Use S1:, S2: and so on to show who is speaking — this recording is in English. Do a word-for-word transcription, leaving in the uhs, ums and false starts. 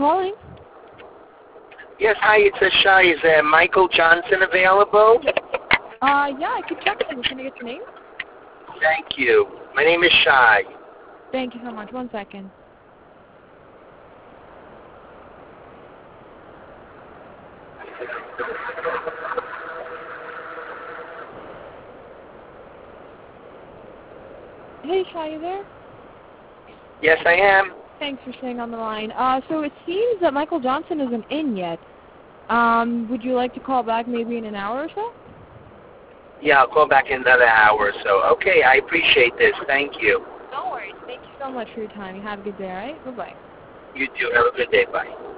S1: calling?
S2: Yes, hi, it's a Shy. Is uh, Michael Johnson available?
S1: Uh, yeah, I could check for you. Can I get your name?
S2: Thank you. My name is Shy.
S1: Thank you so much. One second. Hey, Shy, you there?
S2: Yes, I am.
S1: Thanks for staying on the line. Uh, so it seems that Michael Johnson isn't in yet. Um, would you like to call back maybe in an hour or so?
S2: Yeah, I'll call back in another hour or so. Okay, I appreciate this. Thank you.
S1: No worries. Thank you so much for your time. You have a good day, all right? Bye-bye.
S2: You too. Have a good day. Bye.